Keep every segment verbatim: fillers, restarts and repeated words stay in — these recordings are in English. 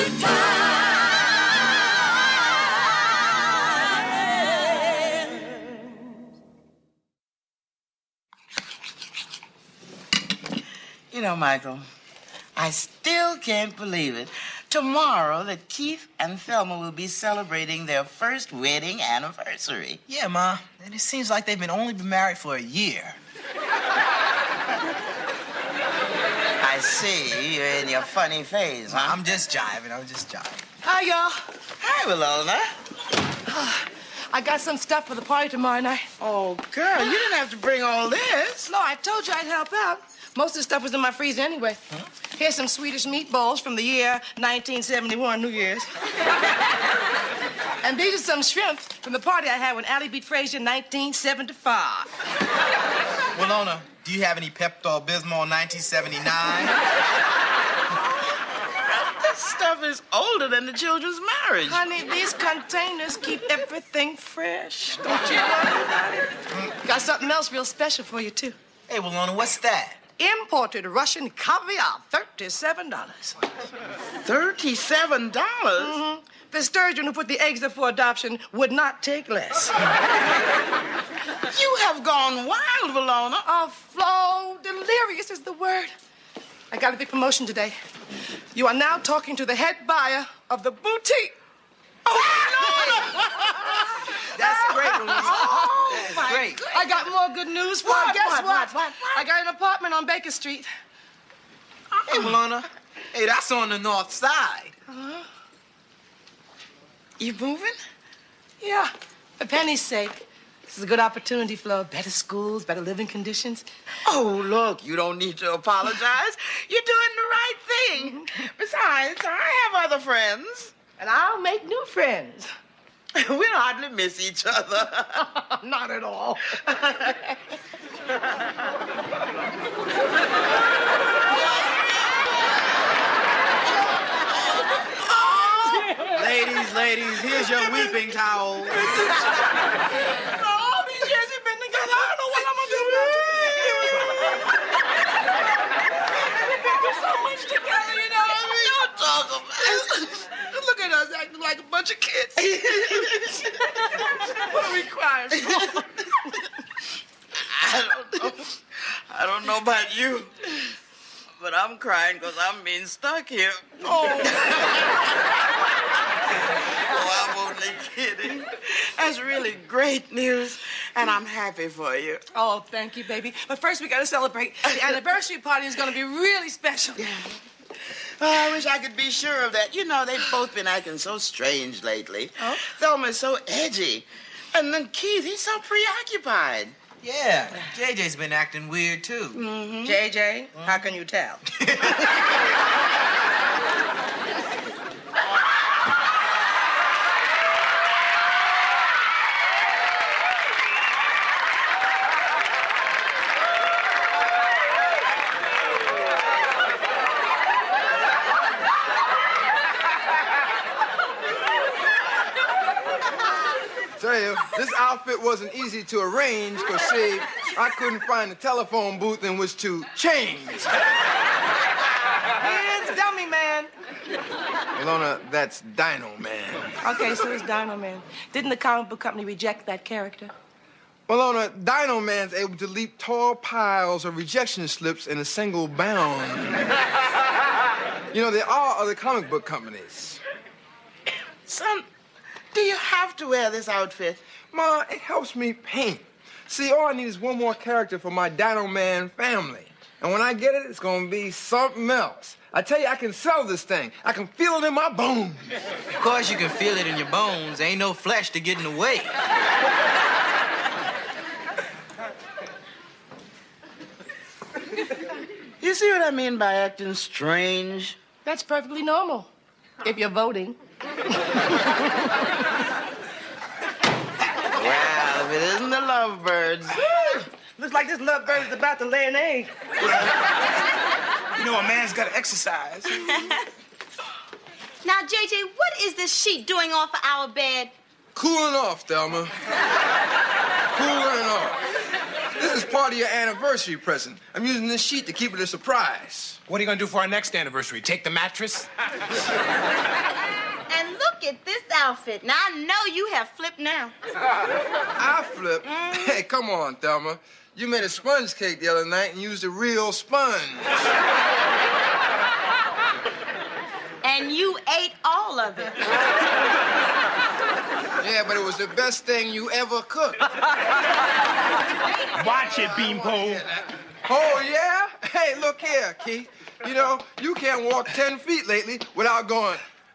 good times. You know, Michael, I still can't believe it. Tomorrow that Keith and Thelma will be celebrating their first wedding anniversary. Yeah, Ma. And it seems like they've been only been married for a year. I see. You're in your funny phase, huh? I'm just jiving. I'm just jiving. Hi, y'all. Hi, Willona. I got some stuff for the party tomorrow night. Oh, girl, you didn't have to bring all this. No, I told you I'd help out. Most of the stuff was in my freezer anyway. Huh? Here's some Swedish meatballs from the year nineteen seventy-one, New Year's. And these are some shrimp from the party I had when Allie beat Frazier in nineteen seventy-five. Willona, do you have any Pepto-Bismol nineteen seventy-nine? This stuff is older than the children's marriage. Honey, these containers keep everything fresh. Don't you worry about it. Got something else real special for you, too. Hey, Willona, what's that? Imported Russian caviar, thirty-seven dollars. thirty-seven dollars? Mm-hmm. The sturgeon who put the eggs up for adoption would not take less. You have gone wild, Willona. Oh, Flo, delirious is the word. I got a big promotion today. You are now talking to the head buyer of the boutique. Oh, no! That's great, Willona. Oh, That's my great. goodness. I got more good news for What, you. Guess what, what? what, what, what? I got an apartment on Baker Street. Hey, Willona. Hey, that's on the north side. Uh-huh. You moving? Yeah, for Penny's sake. This is a good opportunity, Flo. Better schools, better living conditions. Oh, look, you don't need to apologize. You're doing the right thing. Besides, I have other friends. And I'll make new friends. We'll hardly miss each other. Not at all. Ladies, ladies, here's your weeping towel. All these years we've been together, I don't know what I'm gonna do without you. We've been through so much together, you know. Don't talk about it. Look at us acting like a bunch of kids. What are we crying for? I don't know. I don't know about you, but I'm crying because I'm being stuck here. Oh. Oh, I'm only kidding. That's really great news, and I'm happy for you. Oh, thank you, baby. But first we gotta celebrate. The anniversary party is gonna be really special. Yeah. Oh, I wish I could be sure of that. You know, they've both been acting so strange lately. Oh? Thelma's so edgy. And then Keith, he's so preoccupied. Yeah, J J's been acting weird, too. Mm-hmm. J J, mm-hmm. How can you tell? Tell you, this outfit wasn't easy to arrange because, see, I couldn't find a telephone booth in which to change. It's Dummy Man. Willona, that's Dino Man. Okay, so it's Dino Man. Didn't the comic book company reject that character? Willona, Dino Man's able to leap tall piles of rejection slips in a single bound. You know, there are other comic book companies. Son, do you have to wear this outfit? Ma, it helps me paint. See, all I need is one more character for my Dino Man family. And when I get it, it's gonna be something else. I tell you, I can sell this thing. I can feel it in my bones. Of course you can feel it in your bones. Ain't no flesh to get in the way. You see what I mean by acting strange? That's perfectly normal, if you're voting. Well, if it isn't the lovebirds. Looks like this lovebird is about to lay an egg. You know, a man's got to exercise. Now, J J, what is this sheet doing off of our bed? Cooling off, Thelma. Cooling off. This is part of your anniversary present. I'm using this sheet to keep it a surprise. What are you gonna do for our next anniversary? Take the mattress? And look at this outfit. Now, I know you have flipped now. I flip? Mm. Hey, come on, Thelma. You made a sponge cake the other night and used a real sponge. And you ate all of it. Yeah, but it was the best thing you ever cooked. Watch it, Beanpole. Oh, yeah? Hey, look here, Keith. You know, you can't walk ten feet lately without going...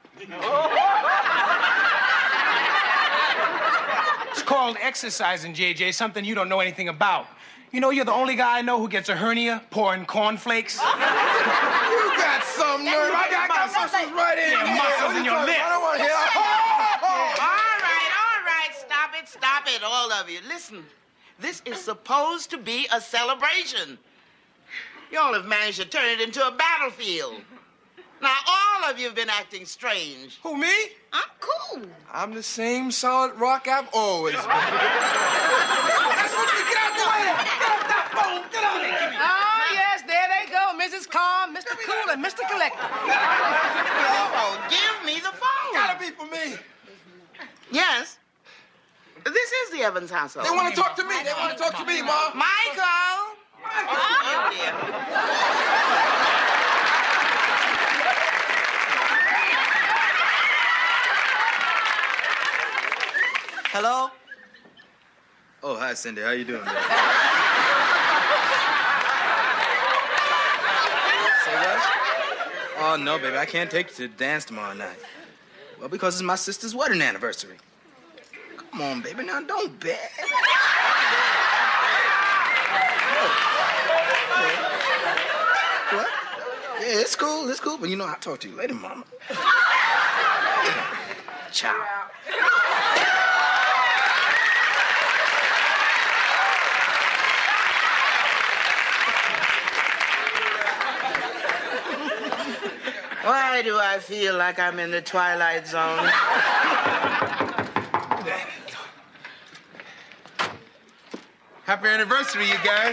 It's called exercising, J J, something you don't know anything about. You know, you're the only guy I know who gets a hernia pouring cornflakes. You got some nerve. I got, got muscles right in Yeah, here. muscles in your lip. I don't want to hear... All right, all right, stop it, stop it, all of you. Listen, this is supposed to be a celebration. Y'all have managed to turn it into a battlefield. Now, all of you have been acting strange. Who, me? I'm cool. I'm the same solid rock I've always been. Get out the way! Get off that phone! Get out of here! Oh, yes, there they go. Missus Calm, Mister Cool, and Mister Collector. Oh, give me the phone. Gotta be for me. Yes. This is the Evans household. They want to talk to me. They want to talk to me, Ma. Michael. Michael. Oh, dear. Hello? Oh, hi, Cindy. How you doing, baby? Say what? Oh, no, baby. I can't take you to the dance tomorrow night. Well, because it's my sister's wedding anniversary. Come on, baby. Now, don't beg. What? Yeah, it's cool. It's cool. But, you know, I'll talk to you later, Mama. Ciao. Why do I feel like I'm in the Twilight Zone? Happy anniversary, you guys.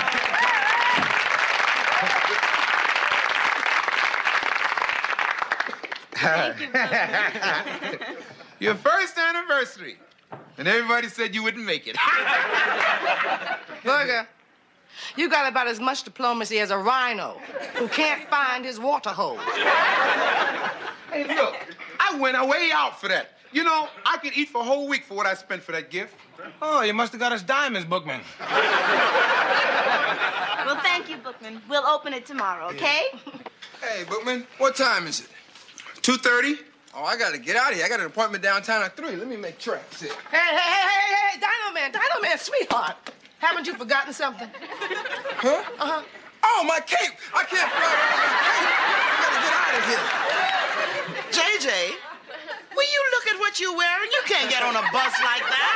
Your first anniversary. And everybody said you wouldn't make it. Burger, you got about as much diplomacy as a rhino who can't find his water hole. Hey, look, I went way out for that. You know, I could eat for a whole week for what I spent for that gift. Oh, you must have got us diamonds, Bookman. Well, thank you, Bookman. We'll open it tomorrow, okay? Hey, Bookman, what time is it? two thirty? Oh, I gotta get out of here. I got an appointment downtown at three. Let me make tracks here. Hey, hey, hey, hey, hey, Dino Man, Dino Man, sweetheart. Haven't you forgotten something? Huh? Uh-huh. Oh, my cape! I can't fly without my cape. I gotta get out of here. J J, will you look at what you're wearing? You can't get on a bus like that.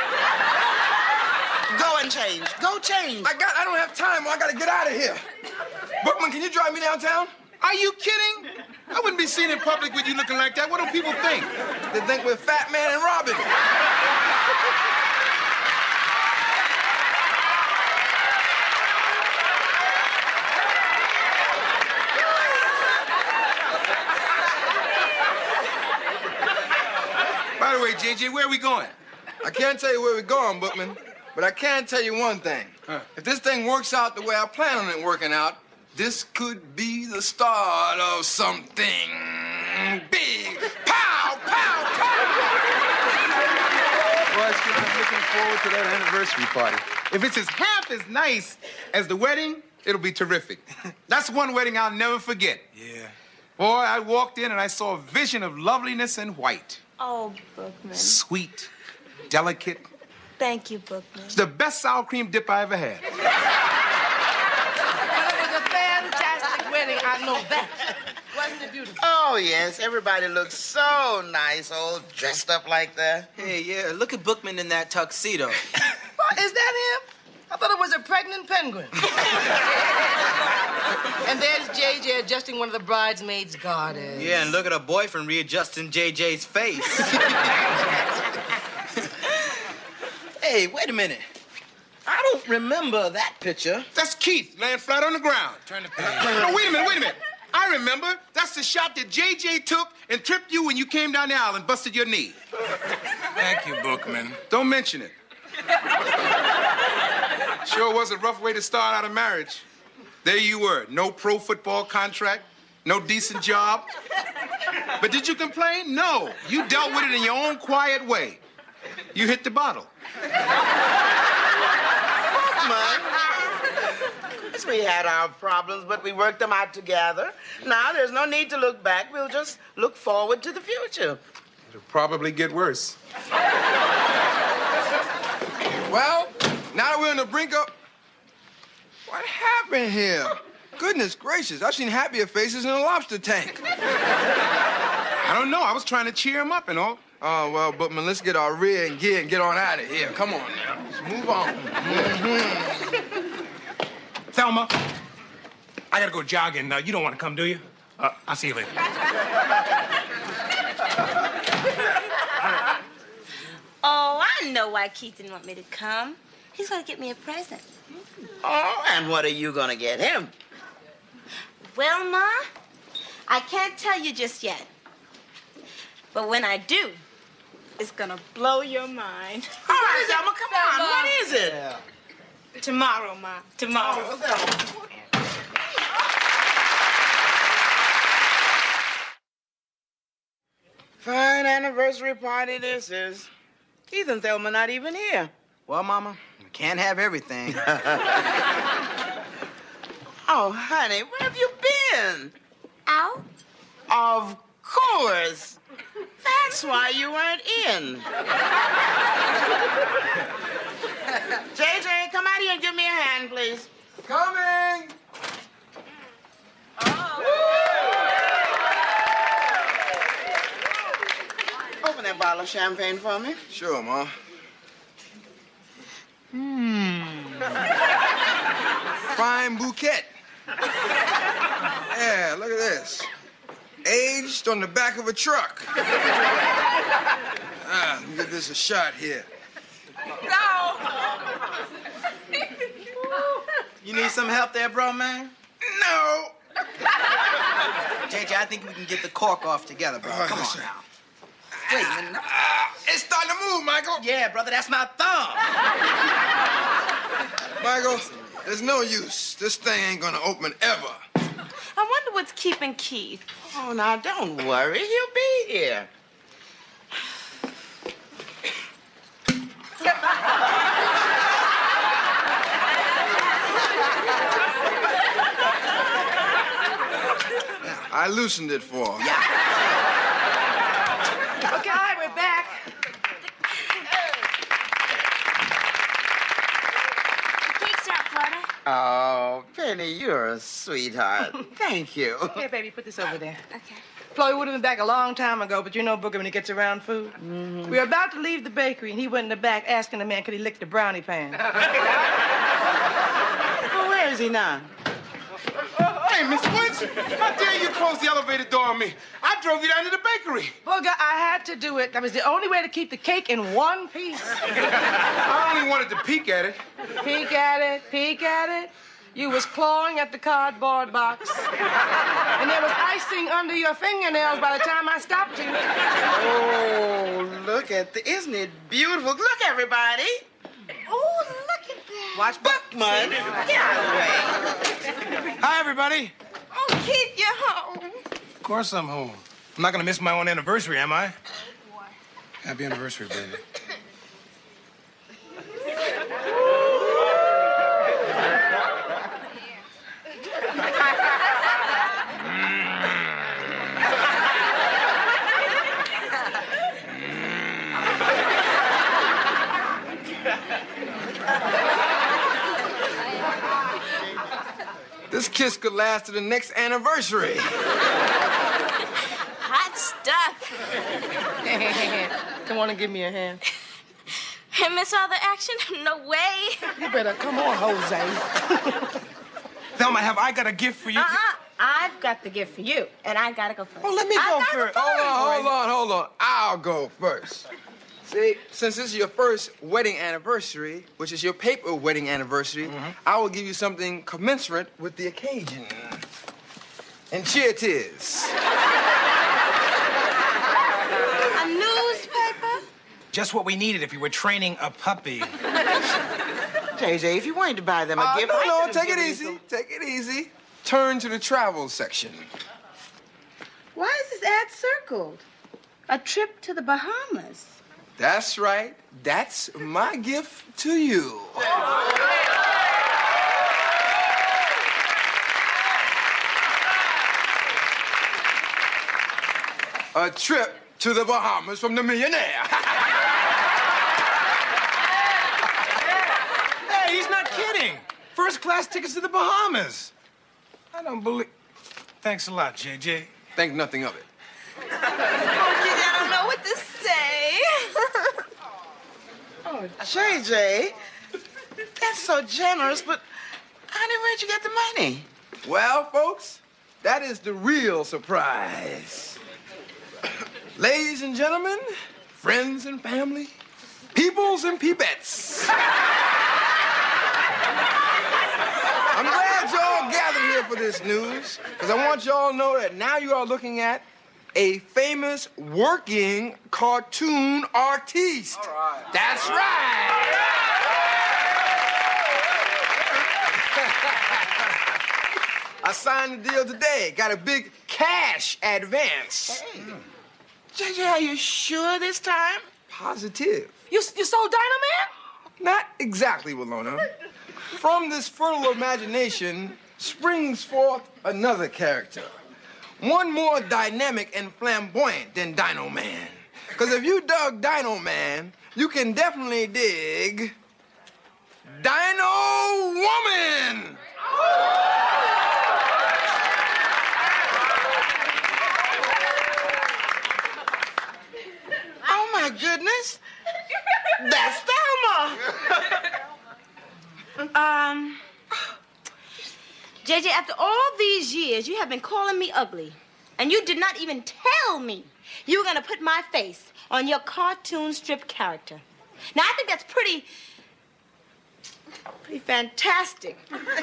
Go and change. Go change. I got. I don't have time. I gotta get out of here. Bookman, can you drive me downtown? Are you kidding? I wouldn't be seen in public with you looking like that. What do people think? They think we're Fat Man and Robin. By the way, J J, where are we going? I can't tell you where we're going, Bookman, but I can tell you one thing. Huh. If If this thing works out the way I plan on it working out, this could be the start of something big. Pow, pow, pow! Boy, Skip, I'm looking forward to that anniversary party. If it's as half as nice as the wedding, it'll be terrific. That's one wedding I'll never forget. Yeah. Boy, I walked in and I saw a vision of loveliness in white. Oh, Bookman. Sweet, delicate. Thank you, Bookman. It's the best sour cream dip I ever had. Well, it was a fantastic wedding, I know that. Wasn't it beautiful? Oh, yes. Everybody looks so nice, all dressed up like that. Hey, yeah, look at Bookman in that tuxedo. What, is that him? I thought it was a pregnant penguin. And there's J J adjusting one of the bridesmaids' garters. Yeah, and look at her boyfriend readjusting J J's face. Hey, wait a minute. I don't remember that picture. That's Keith laying flat on the ground. Turn the page. No, wait a minute, wait a minute. I remember. That's the shot that J J took and tripped you when you came down the aisle and busted your knee. Thank you, Bookman. Don't mention it. Sure was a rough way to start out a marriage. There you were, no pro football contract, no decent job. But did you complain? No. You dealt with it in your own quiet way. You hit the bottle. Yes, we had our problems, but we worked them out together. Now there's no need to look back. We'll just look forward to the future. It'll probably get worse. Well, now that we're on the brink of... What happened here? Goodness gracious, I've seen happier faces in a lobster tank. I don't know. I was trying to cheer him up and all. Oh, well, Bookman, let's get our rear and gear and get on out of here. Come on now. Let's move on. Mm-hmm. Thelma, I gotta go jogging. Uh, you don't want to come, do you? Uh, I'll see you later. Oh, I know why Keith didn't want me to come. He's gonna get me a present. Oh, and what are you gonna get him? Well, Ma, I can't tell you just yet. But when I do, it's gonna blow your mind. All right, Thelma, come on. What is it? Tomorrow, Ma. Tomorrow. Oh, Thelma. Fine anniversary party this is. Keith and Thelma not even here. Well, Mama, we can't have everything. Oh, honey, where have you been? Out? Of course. That's why you weren't in. J J, come out here and give me a hand, please. Coming! Open that bottle of champagne for me. Sure, Ma. Fine bouquet. Yeah, look at this. Aged on the back of a truck. Ah, let me give this a shot here. You need some help there, bro, man? No! J J, I think we can get the cork off together, bro. Come on now. Wait a minute. Ah, it's starting to move, Michael. Yeah, brother, that's my thumb. Michael, there's no use. This thing ain't gonna open ever. I wonder what's keeping Keith. Oh, now, don't worry. He'll be here. I loosened it for him. Yeah. Okay, all right, we're back. Cake's out, Carter. Oh, Penny, you're a sweetheart. Thank you. Here, baby, put this over there. Okay. Chloe would have been back a long time ago, but you know Booker when he gets around food. Mm-hmm. We were about to leave the bakery, and he went in the back asking the man could he lick the brownie pan. Well, where is he now? Hey, Miss Woods, how dare you close the elevator door on me? I drove you down to the bakery. Booger, I had to do it. That was the only way to keep the cake in one piece. I only wanted to peek at it. Peek at it, peek at it. You was clawing at the cardboard box. And there was icing under your fingernails by the time I stopped you. Oh, look at the... Isn't it beautiful? Look, everybody. Oh, look at that. Watch Bookman. Get out of the way. Hi, everybody. Oh, Keith, you're home. Of course I'm home. I'm not gonna miss my own anniversary, am I? Happy anniversary, baby. This kiss could last to the next anniversary. Hot stuff. Come on and give me a hand. And miss all the action? No way. You better come on, Jose. Thelma, have I got a gift for you? Uh-uh. I've got the gift for you, and I gotta go first. Oh, let me I go gotta first. go Hold on, hold on, hold on. I'll go first. See, since this is your first wedding anniversary, which is your paper wedding anniversary, mm-hmm. I will give you something commensurate with the occasion. And cheer it is. A newspaper? Just what we needed if you were training a puppy. J J, if you wanted to buy them a uh, gift, no, I no, could've take it given you easy. some- Take it easy. Turn to the travel section. Why is this ad circled? A trip to the Bahamas. That's right. That's my gift to you. A trip to the Bahamas from the millionaire. Hey, he's not kidding. First class tickets to the Bahamas. I don't believe... Thanks a lot, J J. Think nothing of it. Oh, Gigi, I don't know what to say. Oh, J J, that's so generous, but honey, where'd you get the money? Well, folks, that is the real surprise. Ladies and gentlemen, friends and family, peoples and peepettes. I'm glad y'all gathered here for this news, because I want y'all to know that now you are looking at a famous working cartoon artiste. All right. That's right. I signed the deal today. Got a big cash advance. Hey. J J, are you sure this time? Positive. You, you sold Dino Man? Not exactly, Willona. From this fertile imagination springs forth another character. One more dynamic and flamboyant than Dino Man. Because if you dug Dino Man, you can definitely dig Dino Woman! Oh, my goodness. That's Thelma. Um, J J, after all these years, you have been calling me ugly. And you did not even tell me you were going to put my face on your cartoon strip character. Now, I think that's pretty, pretty fantastic.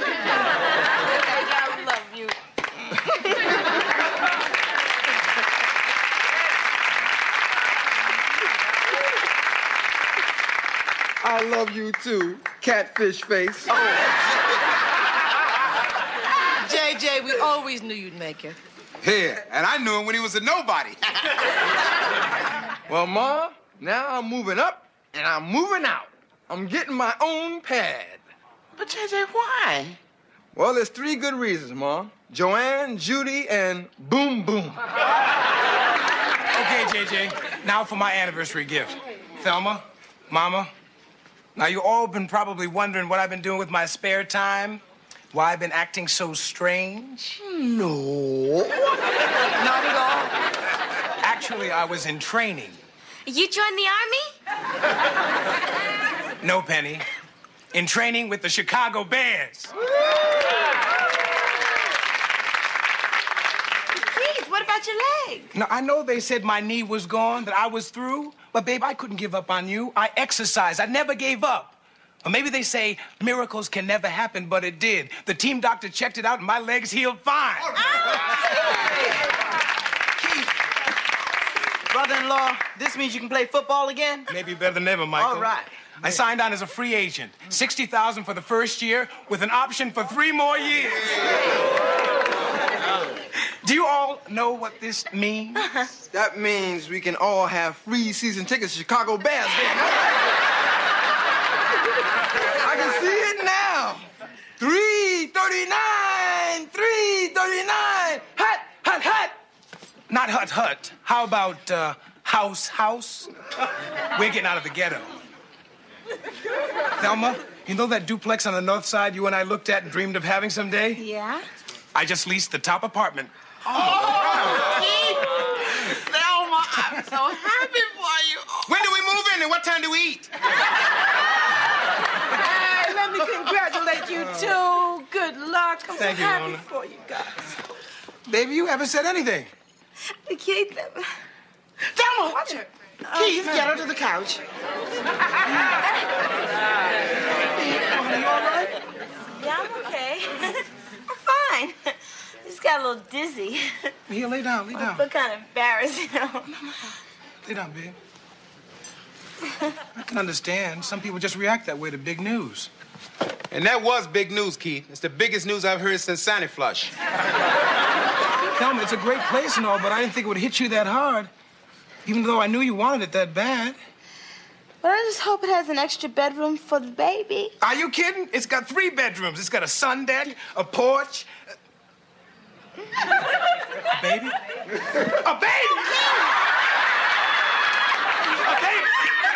I love you. I love you too, catfish face. Oh. J J, we always knew you'd make it. Yeah, and I knew him when he was a nobody. Well, Ma, now I'm moving up and I'm moving out. I'm getting my own pad. But J J, why? Well, there's three good reasons, Ma. Joanne, Judy, and Boom Boom. Okay, J J, now for my anniversary gift. Thelma, Mama, now you all been probably wondering what I've been doing with my spare time. Why I've been acting so strange. No. Not at all. Actually, I was in training. You joined the army? No, Penny. In training with the Chicago Bears. Please, what about your leg? Now, I know they said my knee was gone, that I was through, but babe, I couldn't give up on you. I exercised. I never gave up. Or maybe they say miracles can never happen, but it did. The team doctor checked it out and my legs healed fine. Keith, brother-in-law, this means you can play football again? Maybe better than ever, Michael. All right. I signed on as a free agent. sixty thousand dollars for the first year with an option for three more years. Do you all know what this means? That means we can all have free season tickets to Chicago Bears game. I can see it now. three thirty-nine, three thirty-nine. Hut, hut, hut. Not hut, hut. How about uh, house, house? We're getting out of the ghetto. Thelma, you know that duplex on the north side you and I looked at and dreamed of having someday? Yeah? I just leased the top apartment. Oh, Keith. Thelma, I'm so happy for you. When do we move in and what time do we eat? Hey, let me congratulate you, too. Good luck. I'm Thank so you, happy Lona. for you guys. Baby, you haven't said anything. I hate them. Thelma, Watch her. Uh, Keith, get her to the couch. Are you all right? Yeah, I'm okay. I'm fine. Just got a little dizzy. Here, lay down, lay I down. feel kind of embarrassed, you know. Lay down, babe. I can understand. Some people just react that way to big news. And that was big news, Keith. It's the biggest news I've heard since Santa Flush. Thelma, it's a great place and all, but I didn't think it would hit you that hard. Even though I knew you wanted it that bad. But I just hope it has an extra bedroom for the baby. Are you kidding? It's got three bedrooms. It's got a sun deck, a porch. A baby? A baby! A baby!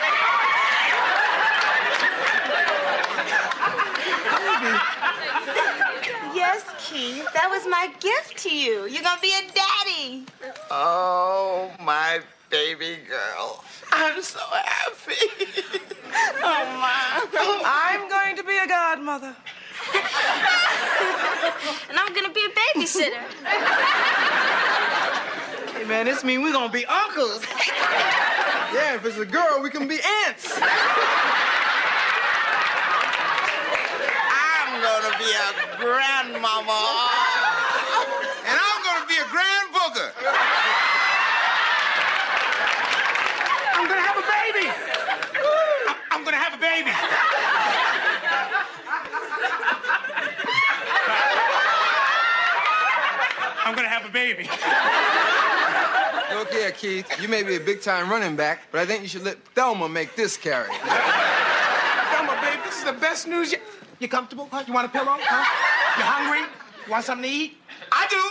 Yes, Keith. That was my gift to you. You're gonna be a daddy. Oh, my baby girl. I'm so happy. Oh, my. I'm going to be a godmother. And I'm gonna be a babysitter. Hey, man, this means we're gonna be uncles. Yeah, if it's a girl, we can be aunts. I'm gonna be a grandmama. And I'm gonna be a grand booger. I'm gonna have a baby! I- I'm gonna have a baby! I'm gonna have a baby. Look here, Keith. You may be a big-time running back, but I think you should let Thelma make this carry. Thelma, babe, this is the best news you... You comfortable? Huh? You want a pillow? Huh? You hungry? You want something to eat? I do!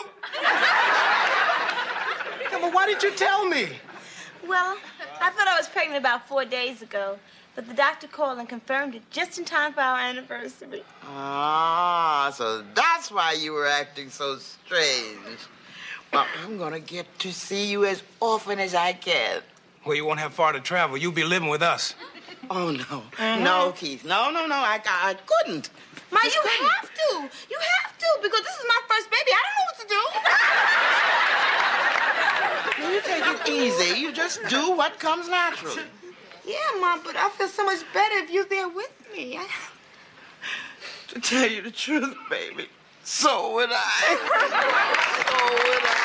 Thelma, why did you tell me? Well, I thought I was pregnant about four days ago, but the doctor called and confirmed it just in time for our anniversary. Ah, so that's why you were acting so strange. Well, I'm gonna get to see you as often as I can. Well, you won't have far to travel. You'll be living with us. Oh, no. No, Keith. No, no, no. I, I couldn't. Ma, Just you couldn't. have to. You have to, because this is my first baby. I don't know what to do. You take it easy. You just do what comes naturally. Yeah, Mom, but I feel so much better if you're there with me. I... To tell you the truth, baby, so would I. So would I.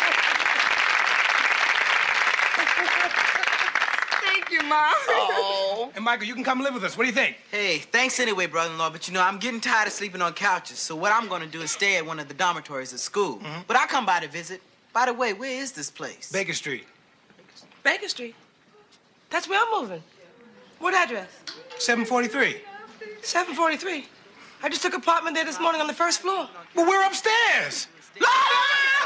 Thank you, Mom. Oh. And Michael, you can come live with us. What do you think? Hey, thanks anyway, brother-in-law, but you know, I'm getting tired of sleeping on couches, so what I'm gonna do is stay at one of the dormitories at school. Mm-hmm. But I'll come by to visit. By the way, where is this place? Baker Street. Baker Street. That's where I'm moving. What address? seven forty-three. seven forty-three. I just took an apartment there this morning on the first floor. Well, we're upstairs. La, la, la,